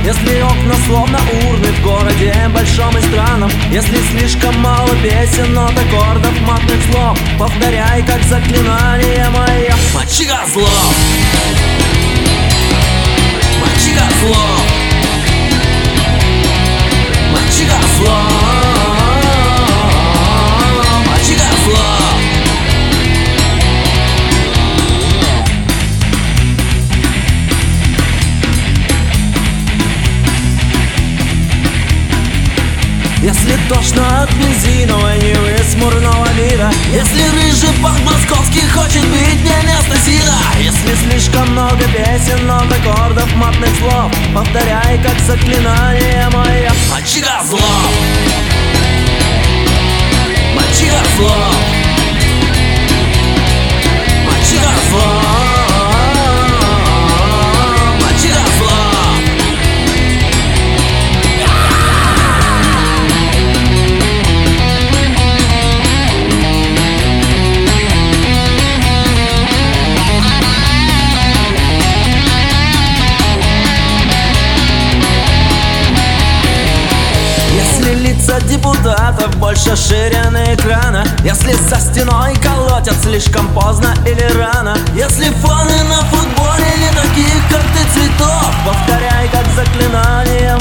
Если окна словно урны в городе большом и странном, если слишком мало песен, нот, аккордов, матных слов, повторяй как заклинание мое. Мочи козлов, мочи козлов, мочи козлов, мочи козлов. Если тошно от бензиновой Нивы смурного вида, если рыжий пах московский хочет бить мне место сила, если слишком много песен, нот, аккордов, матных слов, повторяй как заклинание мое. Мочи козлов, мочи козлов, мочи козлов. Лица депутатов больше ширины экрана, если за стеной колотят слишком поздно или рано, если фаны на футболе не таких, как ты, цветов, повторяй как заклинание